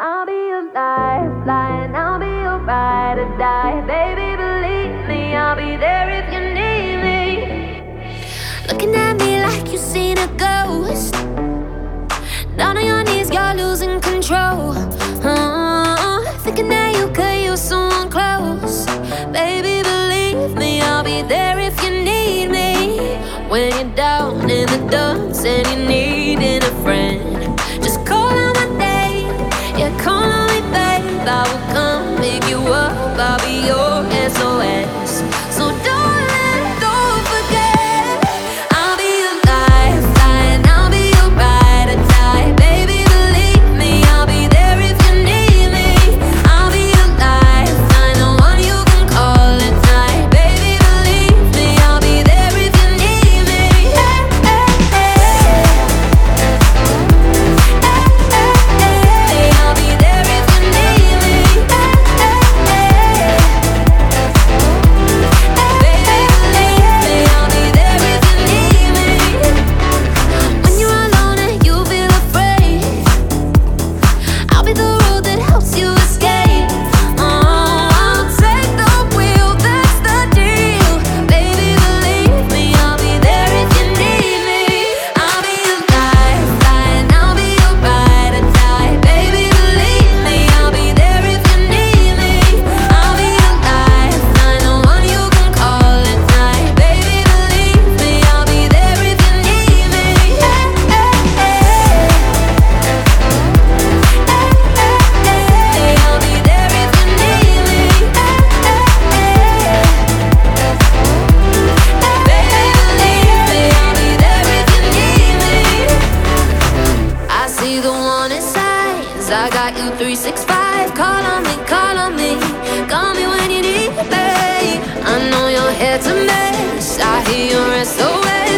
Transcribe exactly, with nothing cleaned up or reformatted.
I'll be your lifeline, I'll be your ride or die. Baby, believe me, I'll be there if you need me. Looking at me like you seen a ghost. Down on your knees, you're losing control. uh, Thinking that you could use someone close. Baby, believe me, I'll be there if you need me. When you're down in the dumps and you're needing a friend, just call out my name, yeah, call on me, babe. I will come pick you up, I'll be your S O S. So don't let go, forget. I'll be your lifeline, I'll be your ride or die. Baby, believe me, I'll be there if you need me. I'll be your lifeline, the one you can call at night. Baby, believe me, I'll be there if you need me. Hey, hey, hey. Hey, I'll be there if you need me. Hey, hey, hey. Baby, believe me, I'll be there if you need me. When you're alone and you feel afraid, I'll be the road that helps you escape. Oh, I'll take the wheel, that's the deal. Baby, believe me, I'll be there if you need me. I'll be your lifeline, I'll be your ride or die. Baby, believe me, I'll be there if you need me. I'll be your lifeline, the one you can call at night. Baby, believe me, I'll be there if you need me. Hey, hey, hey. Hey, I'll be there if you need me. Hey, hey, hey. Baby, believe me, I'll be there if you need me. I see the warning signs, I got you three six five. Call on me, call on me, call me when you need me. I know your head's a mess, I hear your S O S.